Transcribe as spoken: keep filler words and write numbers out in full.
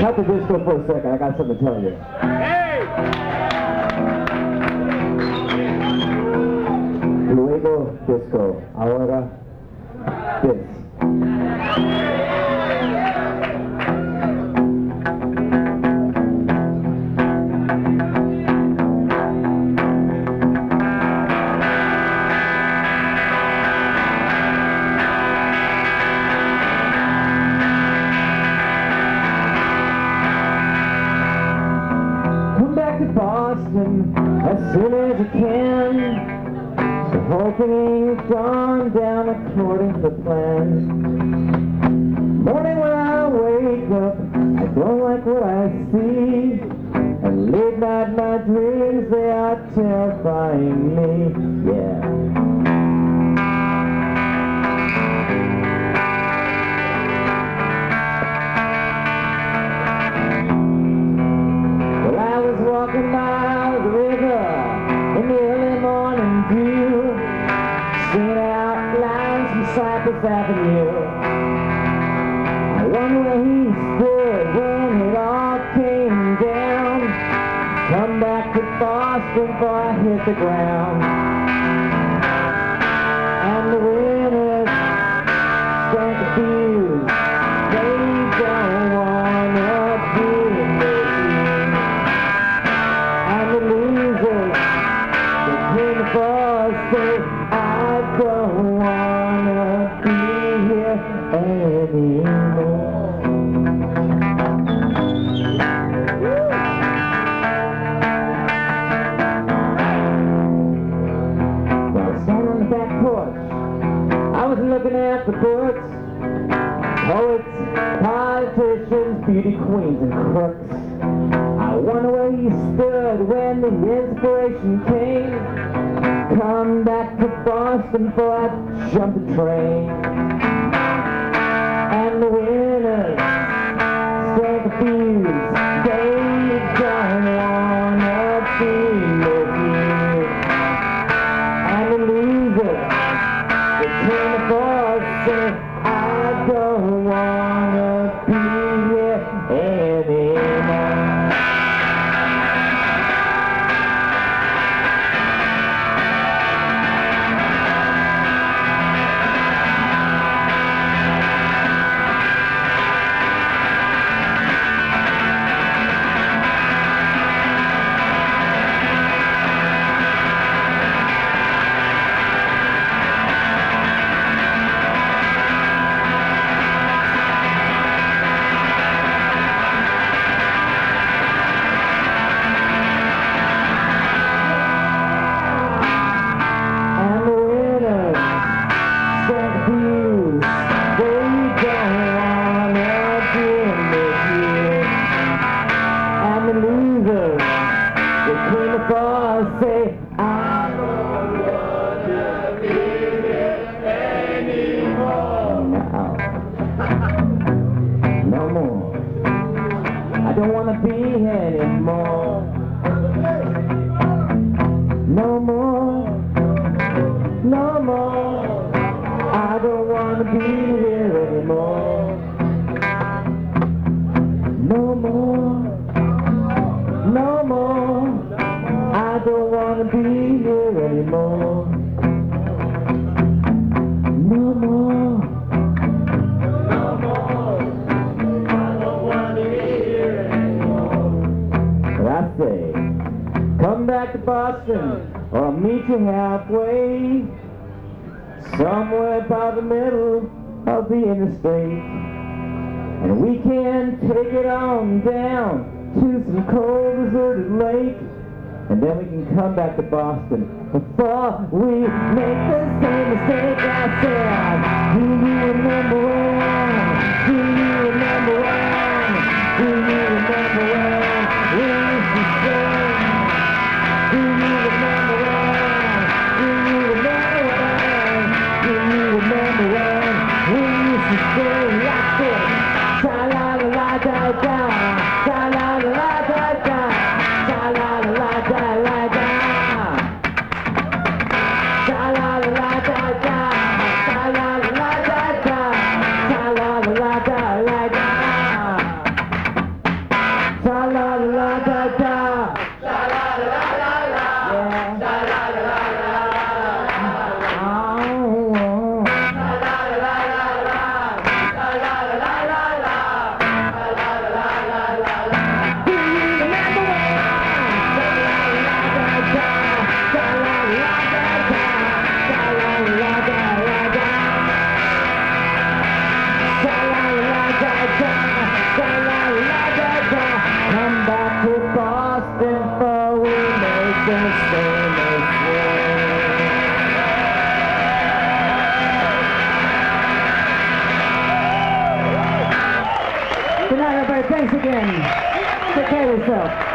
Cut the disco for a second. I got something to tell you. Hey! Luego disco. Ahora this. Boston as soon as I can. The whole thing's gone down according to plan. Morning when I wake up, I don't like what I see. And late night my dreams, they are terrifying me. Yeah. Walking by the river in the early morning dew, singing out lines from Cypress Avenue. I wonder where he stood when it all came down. Come back to Boston before I hit the ground. And the winners stand confused. They don't wanna be with me. I don't wanna be here anymore. Well, I was standing on the back porch. I was looking at the books, poets, politicians, beauty queens, and crooks. I wonder where he stood when the inspiration came. Come back to Boston before I jump the train. And the winners stay confused. They don't wanna be with you. And the losers, they turn the board, say, I don't wanna be here anymore. Say, I don't want to be here anymore. No. No more. I don't want to be here anymore. No more. No more. I don't want to be here anymore. No more. No more. I don't want to be here anymore. No more. No more. I don't want to be here anymore. But I say, come back to Boston or I'll meet you halfway. Somewhere about the middle of the interstate. And we can take it on down to some cold deserted lake. And then we can come back to Boston before we make the same mistake I said. Do you remember when? Do you remember when? Do you remember when? We used to sing. Do you remember when? Do you remember when? Do you remember when? We used to sing like this. Cha la la la da da. Cha la la la da da. Cha la la la da la da. Cha la la la da da. Cha la la la da da. Cha la la la da la da. Sha la la da da. Sha la la la la. Yeah. Sha la la la la. Oh. Sha la la la la. Sha la la la la. Sha la la la la. Do you remember when? Sha la la da da. Sha la la da da. Sha la la da la da. Sha la la da da. Sha la la da da. Come back to Boston for we make the same mistake. Good night, everybody. Thanks again. Take care of yourself.